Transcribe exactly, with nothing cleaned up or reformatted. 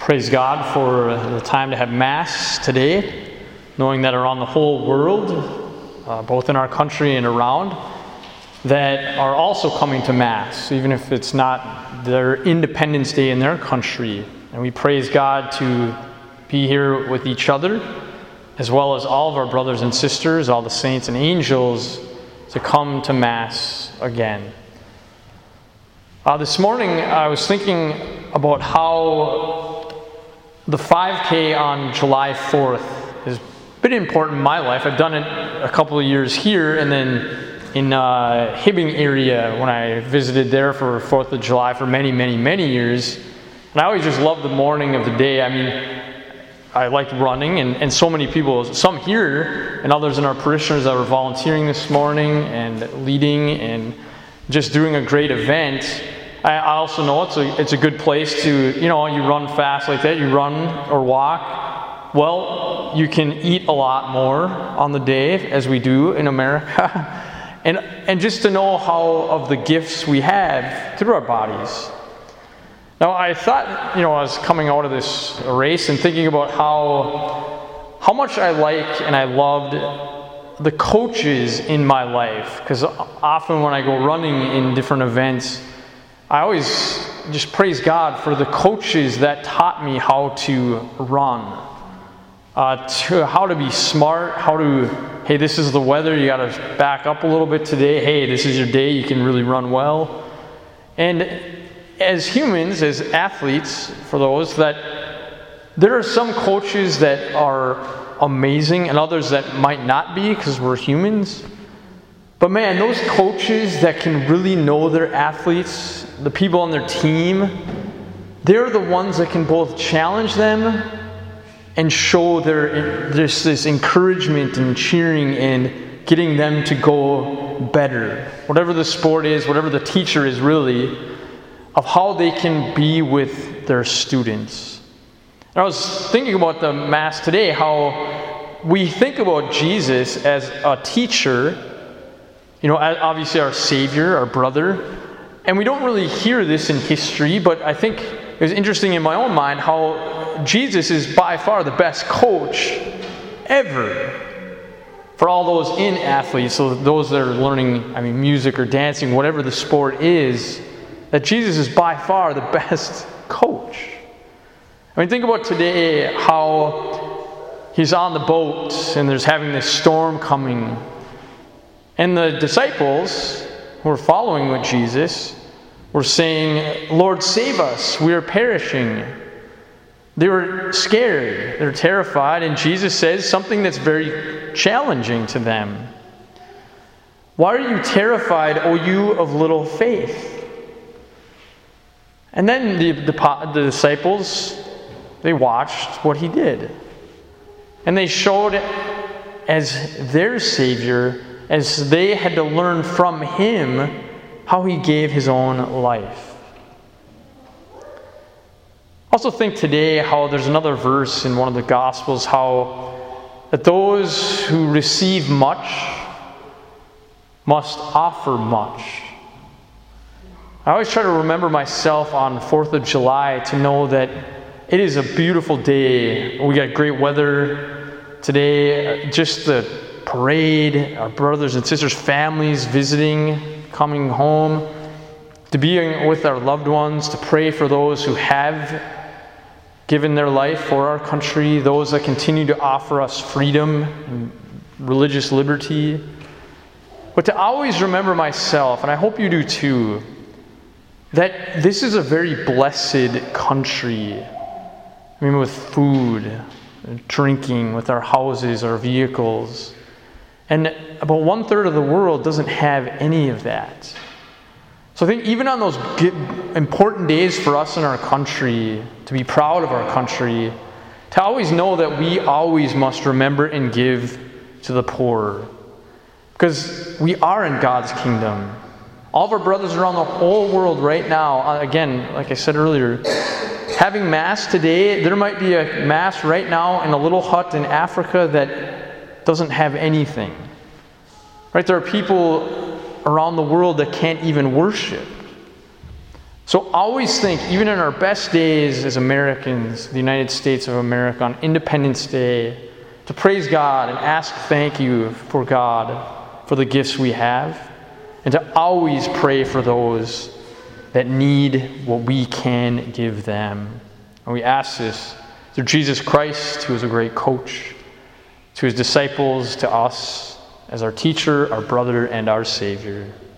Praise God for the time to have Mass today, knowing that around the whole world, uh, both in our country and around, that are also coming to Mass, even if it's not their Independence Day in their country. And we praise God to be here with each other, as well as all of our brothers and sisters, all the saints and angels, to come to Mass again. Uh, this morning, I was thinking about how the five K on July fourth has been important in my life. I've done it a couple of years here, and then in uh, Hibbing area when I visited there for fourth of July for many, many, many years. And I always just loved the morning of the day. I mean, I liked running, and, and so many people, some here and others in our parishioners that were volunteering this morning and leading and just doing a great event. I also know it's a it's a good place to, you know, you run fast like that, you run or walk. Well, you can eat a lot more on the day, as we do in America. and and just to know how of the gifts we have through our bodies. Now, I thought, you know, I was coming out of this race and thinking about how how much I like and I loved the coaches in my life. Because often when I go running in different events, I always just praise God for the coaches that taught me how to run, uh, to how to be smart, how to, hey, this is the weather, you got to back up a little bit today. Hey, this is your day, you can really run well. And as humans, as athletes, for those that, there are some coaches that are amazing and others that might not be because we're humans. But man, those coaches that can really know their athletes, the people on their team, they're the ones that can both challenge them and show their just this encouragement and cheering and getting them to go better. Whatever the sport is, whatever the teacher is really, of how they can be with their students. And I was thinking about the Mass today, how we think about Jesus as a teacher, you know, obviously our Savior, our brother. And we don't really hear this in history, but I think it was interesting in my own mind how Jesus is by far the best coach ever for all those in athletes, so those that are learning, I mean, music or dancing, whatever the sport is, that Jesus is by far the best coach. I mean, think about today how he's on the boat and there's having this storm coming. And the disciples who were following with Jesus were saying, Lord, save us, we are perishing. They were scared, they're terrified, and Jesus says something that's very challenging to them. Why are you terrified, O you of little faith? And then the, the, the disciples, they watched what he did. And they showed as their Savior, as they had to learn from him how he gave his own life. Also think today how there's another verse in one of the Gospels, how that those who receive much must offer much. I always try to remember myself on fourth of July to know that it is a beautiful day. We got great weather today, just the parade, our brothers and sisters, families visiting, coming home, to be with our loved ones, to pray for those who have given their life for our country, those that continue to offer us freedom and religious liberty. But to always remember myself, and I hope you do too, that this is a very blessed country. I mean, with food, drinking, with our houses, our vehicles. And about one third of the world doesn't have any of that. So I think even on those important days for us in our country, to be proud of our country, to always know that we always must remember and give to the poor. Because we are in God's kingdom. All of our brothers around the whole world right now, again, like I said earlier, having Mass today, there might be a Mass right now in a little hut in Africa that doesn't have anything. Right? There are people around the world that can't even worship. So always think, even in our best days as Americans, the United States of America, on Independence Day, to praise God and ask thank you for God for the gifts we have, and to always pray for those that need what we can give them. And we ask this through Jesus Christ, who is a great coach, to his disciples, to us, as our teacher, our brother, and our Savior.